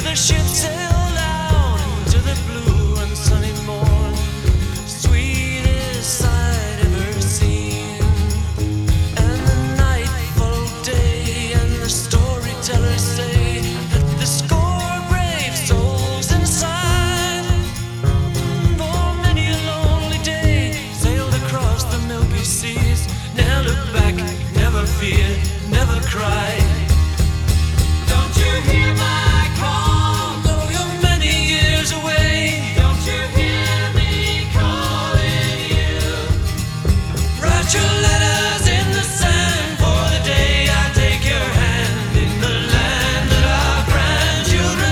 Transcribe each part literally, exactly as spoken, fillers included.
the ship sailed out into the blue and sunny morn, sweetest sight ever seen. And the night followed day, and the storytellers say that the score brave souls inside, for many a lonely day, sailed across the milky seas. Never looked back, never feared, never cried. Don't you hear my call? Though you're many years away, don't you hear me calling you? Write your letters in the sand for the day I take your hand in the land that our grandchildren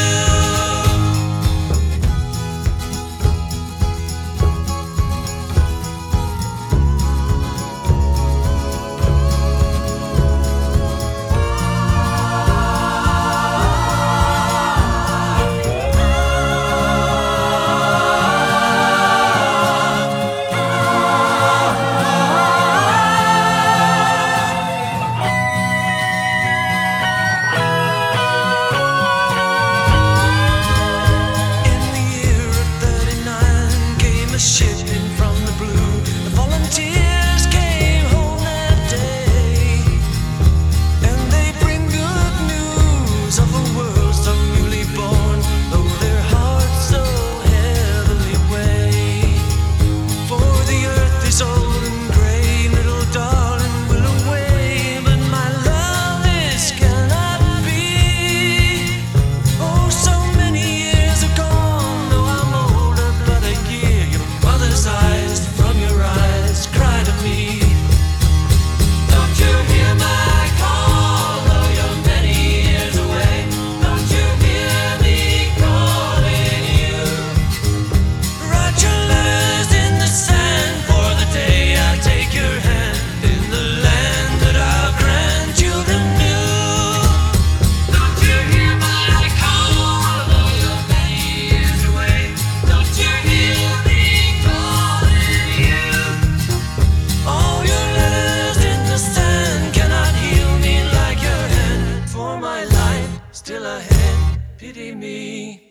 shipping from the blue. The volunteers came home that day, and they bring good news of a world so newly born, though their hearts so heavily weigh. For the earth is old and gray, little darling will away, but my love this cannot be. Oh, so many years are gone, though I'm older but a year. Mother's eyes from your eyes cry to me. Don't you hear my call? Though you're many years away, don't you hear me calling you? Write your letters in the sand for the day I take your hand in the land that our grandchildren knew. Don't you hear my call? Though you're many years away, don't you hear me? All your letters in the sand cannot heal me like your hand. For my life still ahead, pity me.